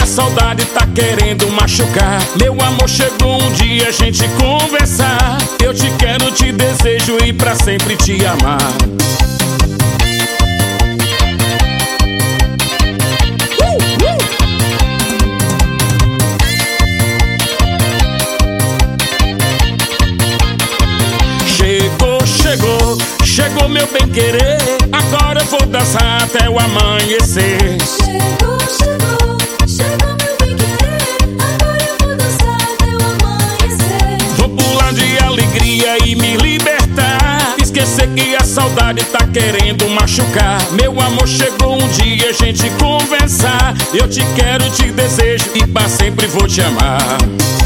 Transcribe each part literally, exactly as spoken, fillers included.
saudade tá querendo machucar. Meu amor, chegou um dia a gente conversar. Eu te quero, te desejo e pra sempre te amar. Chegou, chegou, chegou meu bem-querer. Agora eu vou dançar até o amanhecer. Chegou, chegou, chegou meu bem-querer. Agora eu vou dançar até o amanhecer. Vou pular de alegria e me libertar. Esquecer que a saudade tá querendo machucar. Meu amor, chegou um dia a gente conversar. Eu te quero, te desejo e pra sempre vou te amar.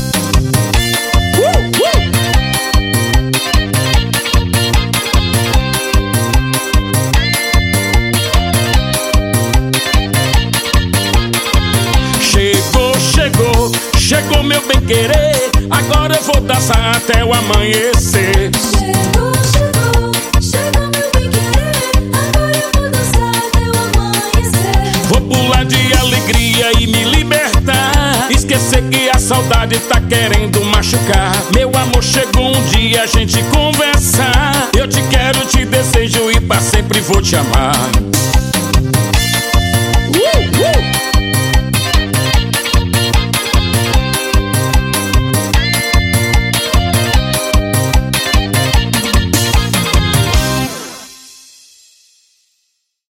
Chegou, chegou, chegou meu bem-querer. Agora eu vou dançar até o amanhecer. Chegou, chegou, chegou meu bem-querer. Agora eu vou dançar até o amanhecer. Vou pular de alegria e me libertar. Esquecer que a saudade tá querendo machucar. Meu amor, chegou um dia a gente conversar. Eu te quero, te desejo e pra sempre vou te amar.